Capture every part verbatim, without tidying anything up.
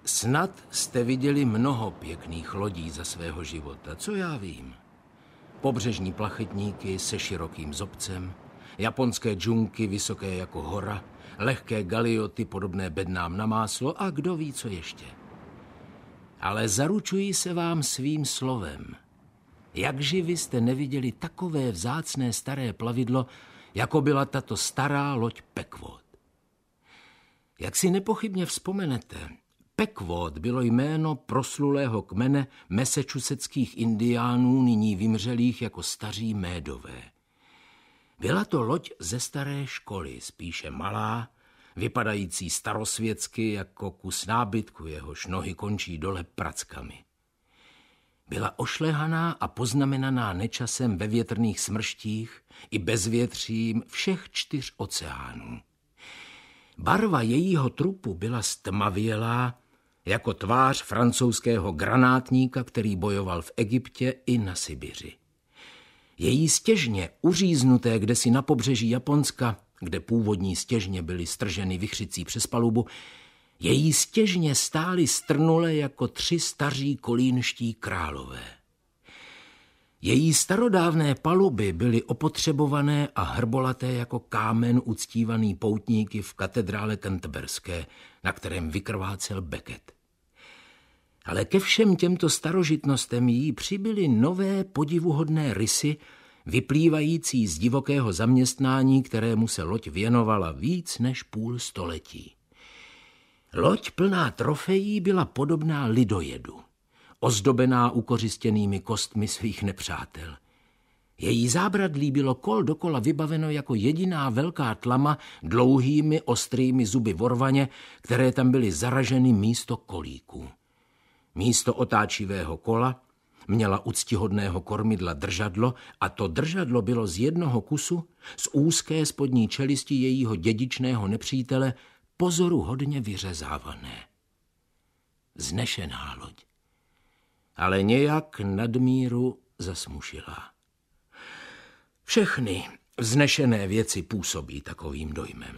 Snad jste viděli mnoho pěkných lodí za svého života, co já vím. Pobřežní plachetníky se širokým zobcem, japonské džunky vysoké jako hora, lehké galioty podobné bednám na máslo a kdo ví, co ještě. Ale zaručuji se vám svým slovem. Jakži vy jste neviděli takové vzácné staré plavidlo, jako byla tato stará loď Pequod. Jak si nepochybně vzpomenete, Pequod bylo jméno proslulého kmene massachusettských indiánů, nyní vymřelých jako staří Médové. Byla to loď ze staré školy, spíše malá, vypadající starosvětsky jako kus nábytku, jehož nohy končí dole prackami. Byla ošlehaná a poznamenaná nečasem ve větrných smrštích i bezvětřím všech čtyř oceánů. Barva jejího trupu byla stmavělá, jako tvář francouzského granátníka, který bojoval v Egyptě i na Sibiři. Její stěžně, uříznuté kdesi na pobřeží Japonska, kde původní stěžně byly strženy vichřicí přes palubu, její stěžně stály strnule jako tři staří kolínští králové. Její starodávné paluby byly opotřebované a hrbolaté jako kámen uctívaný poutníky v katedrále Canterberské, na kterém vykrvácel Becket. Ale ke všem těmto starožitnostem jí přibyly nové podivuhodné rysy, vyplývající z divokého zaměstnání, kterému se loď věnovala víc než půl století. Loď plná trofejí byla podobná lidojedu, ozdobená ukořistěnými kostmi svých nepřátel. Její zábradlí bylo kol dokola vybaveno jako jediná velká tlama dlouhými ostrými zuby vorvaně, které tam byly zaraženy místo kolíků. Místo otáčivého kola měla úctihodného kormidla držadlo a to držadlo bylo z jednoho kusu, z úzké spodní čelisti jejího dědičného nepřítele, pozoruhodně vyřezávané. Vznešená loď, ale nějak nadmíru zasmušilá. Všechny vznešené věci působí takovým dojmem.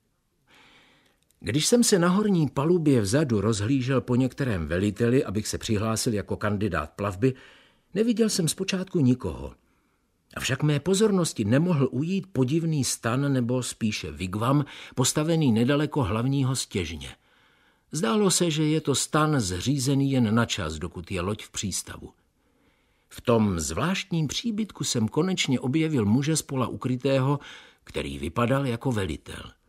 Když jsem se na horní palubě vzadu rozhlížel po některém veliteli, abych se přihlásil jako kandidát plavby, neviděl jsem zpočátku nikoho. Avšak mé pozornosti nemohl ujít podivný stan nebo spíše vigvam, postavený nedaleko hlavního stěžně. Zdálo se, že je to stan zřízený jen na čas, dokud je loď v přístavu. V tom zvláštním příbytku jsem konečně objevil muže z pola ukrytého, který vypadal jako velitel.